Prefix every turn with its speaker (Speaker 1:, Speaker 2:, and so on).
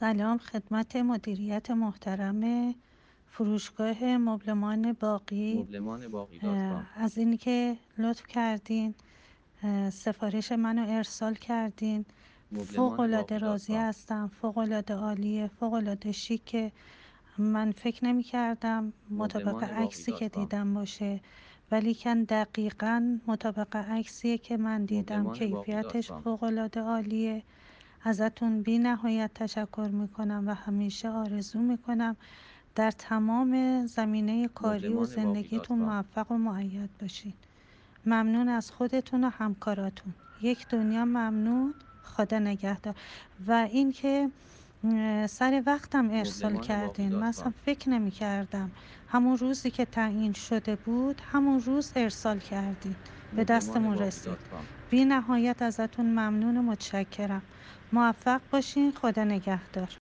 Speaker 1: سلام خدمت مدیریت محترم فروشگاه مبلمان باقی.
Speaker 2: مبلمان باقی داتکام.
Speaker 1: از اینی که لطف کردین سفارش منو ارسال کردین،
Speaker 2: مبلمان
Speaker 1: فوق‌العاده
Speaker 2: باقی
Speaker 1: راضی
Speaker 2: داتکام.
Speaker 1: هستم، فوق‌العاده عالیه، فوق‌العاده شیکه. من فکر نمی کردم مطابق
Speaker 2: مبلمان باقی
Speaker 1: عکسی که
Speaker 2: داتکام.
Speaker 1: دیدم باشه، ولی کن دقیقاً مطابق عکسیه که من دیدم.
Speaker 2: مبلمان باقی
Speaker 1: کیفیتش
Speaker 2: داتکام.
Speaker 1: فوق‌العاده عالیه. ازتون بی نهایت تشکر میکنم و همیشه آرزو میکنم در تمام زمینه کاری و
Speaker 2: مبلمان باقی
Speaker 1: زندگیتون
Speaker 2: داتکام.
Speaker 1: موفق و مؤید باشین. ممنون از خودتون و همکاراتون. یک دنیا ممنون. خدا نگهدار. و اینکه سر وقتم ارسال
Speaker 2: مبلمان باقی
Speaker 1: کردین، من اصلا
Speaker 2: داتکام.
Speaker 1: فکر نمی کردم همون روزی که تعیین شده بود همون روز ارسال کردین، به
Speaker 2: مبلمان
Speaker 1: دستمون
Speaker 2: باقی
Speaker 1: رسید.
Speaker 2: داتکام.
Speaker 1: بی نهایت ازتون ممنون و متشکرم. موفق باشین. خدا نگهدار.